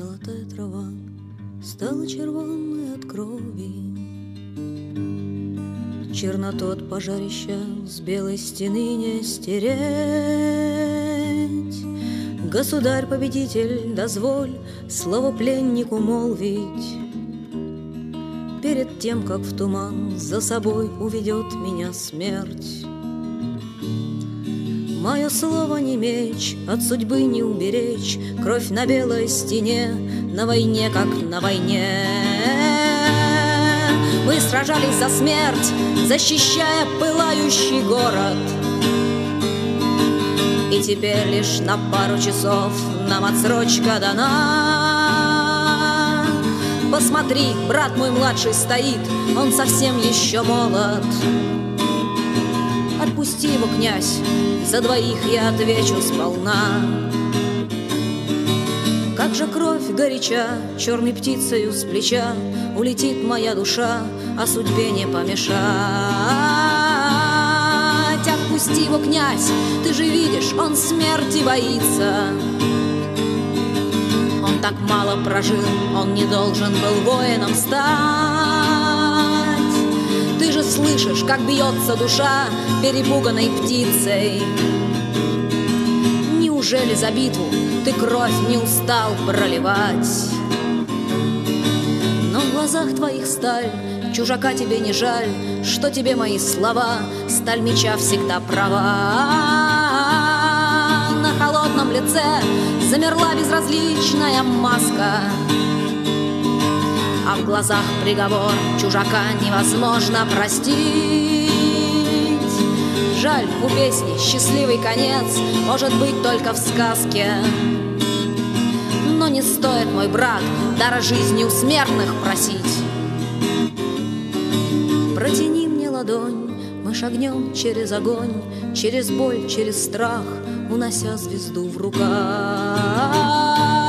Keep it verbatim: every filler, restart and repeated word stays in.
Золотая трава стала червонной от крови, черноту от пожарища с белой стены не стереть. Государь-победитель, дозволь слово пленнику молвить перед тем, как в туман за собой уведет меня смерть. Мое слово не меч, от судьбы не уберечь, кровь на белой стене, на войне, как на войне. Мы сражались за смерть, защищая пылающий город. И теперь лишь на пару часов нам отсрочка дана. Посмотри, брат мой младший стоит, он совсем еще молод. Отпусти его, князь, за двоих я отвечу сполна. Как же кровь горяча, черной птицею с плеча улетит моя душа, а судьбе не помешать. Отпусти его, князь, ты же видишь, он смерти боится. Он так мало прожил, он не должен был воином стать. Ты же слышишь, как бьется душа перепуганной птицей. Неужели за битву ты кровь не устал проливать? Но в глазах твоих сталь, чужака тебе не жаль, что тебе мои слова, сталь меча всегда права. На холодном лице замерла безразличная маска, а в глазах приговор чужака невозможно простить. Жаль, у песни счастливый конец может быть только в сказке. Но не стоит, мой брат, дара жизни у смертных просить. Протяни мне ладонь, мы шагнем через огонь, через боль, через страх, унося звезду в руках.